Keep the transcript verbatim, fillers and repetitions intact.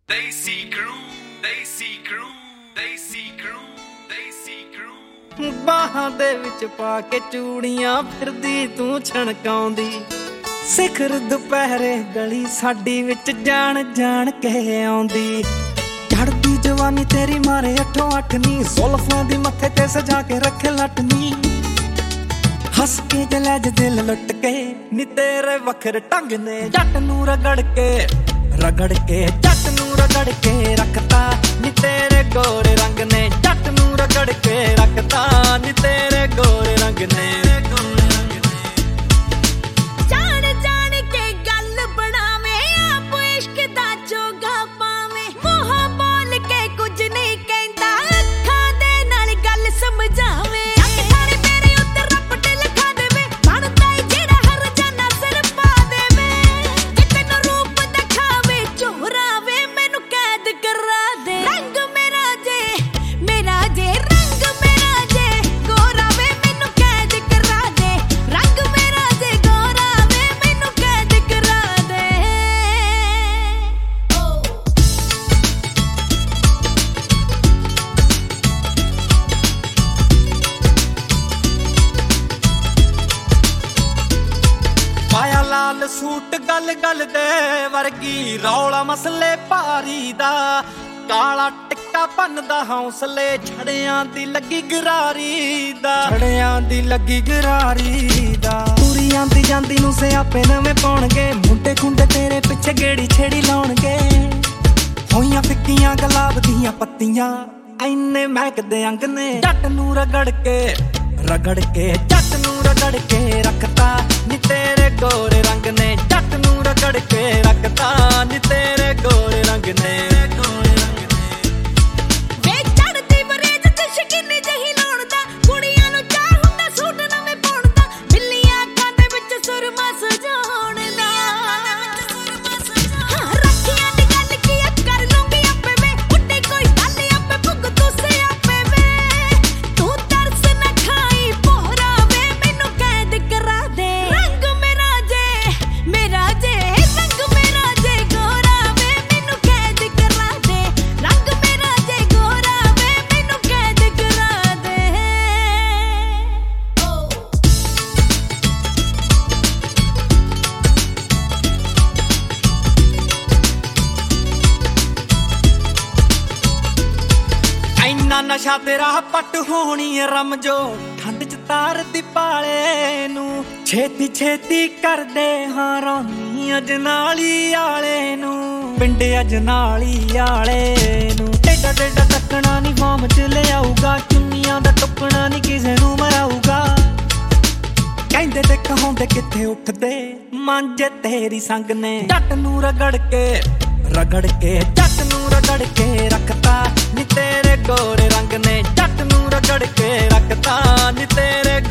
Desi crew, Desi crew, Desi crew, Desi crew। ਬਾਹਾਂ ਦੇ ਵਿੱਚ ਪਾ ਕੇ ਚੂੜੀਆਂ ਫਿਰਦੀ ਤੂੰ ਛਣਕਾਉਂਦੀ, ਸਿਖਰ ਦੁਪਹਿਰੇ ਗਲੀ ਸਾਡੀ ਵਿੱਚ ਜਾਣ ਜਾਣ ਕੇ ਆਉਂਦੀ। ਝੜਦੀ ਜਵਾਨੀ ਤੇਰੀ ਮਾਰੇ ਅੱਠੋਂ ਅੱਠ ਨੀ, ਜ਼ੁਲਫਾਂ ਦੀ ਮੱਥੇ ਤੇ ਸਜਾ ਕੇ ਰੱਖੇ ਲਟਨੀ। ਹੱਸ ਕੇ ਜਲਜ ਦਿਲ ਲੁੱਟ ਕੇ ਨੀ ਤੇਰੇ ਵੱਖਰੇ ਢੰਗ ਨੇ, ਜੱਟ ਨੂੰ ਰਗੜ ਕੇ ਰਗੜ ਕੇ ਜੱਟ ਨੂੰ ਰਗੜ ਕੇ ਰੱਖਤਾ ਨੀ ਤੇਰੇ ਗੋਰੇ ਰੰਗ ਨੇ, ਜੱਟ ਨੂੰ ਰਗੜ ਕੇ ਰੱਖਤਾ ਨੀ ਤੇਰੇ ਗੋਰੇ ਰੰਗ ਨੇ। ਲਾਲ ਸੂਟ ਗਲ ਗਲ ਦੇ ਵਰਗੀ, ਰੌਲਾ ਮਸਲੇ ਭਾਰੀ ਦਾ, ਕਾਲਾ ਟਿੱਕਾ ਭੰਨਦਾ ਹੌਸਲੇ, ਛੜਿਆਂ ਦੀ ਲੱਗੀ ਗਰਾਰੀ ਦਾ, ਛੜਿਆਂ ਦੀ ਲੱਗੀ ਗਰਾਰੀ ਦਾ। ਤੁਰੀ ਆਂਦੀ ਜਾਂਦੀ ਨੂੰ ਸਿਆਪੇ ਨਵੇਂ ਪਾਉਣਗੇ, ਮੁੰਡੇ ਖੁੰਡੇ ਤੇਰੇ ਪਿੱਛੇ ਗੇੜੀ ਛੇੜੀ ਲਾਉਣਗੇ। ਹੋਈਆਂ ਫਿੱਕੀਆਂ ਗੁਲਾਬ ਦੀਆਂ ਪੱਤੀਆਂ ਐਨੇ ਮਹਿਕਦੇ ਅੰਗ ਨੇ, ਜੱਟ ਨੂੰ ਰਗੜ ਕੇ ਰਗੜ ਕੇ ਜੱਟ ਨੂੰ ਰਗੜ ਕੇ ਰੱਖਤਾ ਨੀ ਤੇਰੇ ਗੋਰੇ ਰੰਗ ਨੇ, ਜੱਟ ਨੂੰ ਰਗੜ ਕੇ ਰੱਖਤਾ ਨੀ ਤੇਰੇ ਗੋਰੇ ਰੰਗ ਨੇ। ਇੰਨਾ ਨਸ਼ਾ ਤੇਰਾ ਪੱਟ ਹੋਣੀ ਰਮਜੋ, ਠੰਡ ਚ ਤਾਰਦੀ ਪਾਲੇ ਨੂੰ, ਛੇਤੀ ਛੇਤੀ ਕਰਦੇ ਹਾਂ ਰੌਣੀ ਅਜਨਾਲੀ ਆਲੇ ਨੂੰ, ਪਿੰਡ ਅਜਨਾਲੀ ਆਲੇ ਨੂੰ। ਟੇਡਾ ਟੇਡਾ ਟੱਕਣਾ ਨੀ ਫਾਰਮ ਚ ਲਿਆਊਗਾ, ਚੁੰਨੀਆਂ ਦਾ ਟੁੱਕਣਾ ਨੀ ਕਿਸੇ ਨੂੰ ਮਰਾਊਗਾ। ਕਹਿੰਦੇ ਤੇ ਕਹਾਉਂਦੇ ਕਿੱਥੇ ਉੱਠਦੇ ਮਾਂਜੇ ਤੇਰੀ ਸੰਗ ਨੇ, ਜੱਟ ਨੂੰ ਰਗੜ ਕੇ ਰਗੜ ਕੇ ਜੱਟ ਨੂੰ ਰਗੜ ਕੇ ਰੱਖਤਾ ਨੀ ਤੇਰੇ ਗੋਰੇ ਰੰਗ ਨੇ, ਜੱਟ ਨੂੰ ਰਗੜ ਕੇ ਰੱਖਤਾ ਨੀ ਤੇਰੇ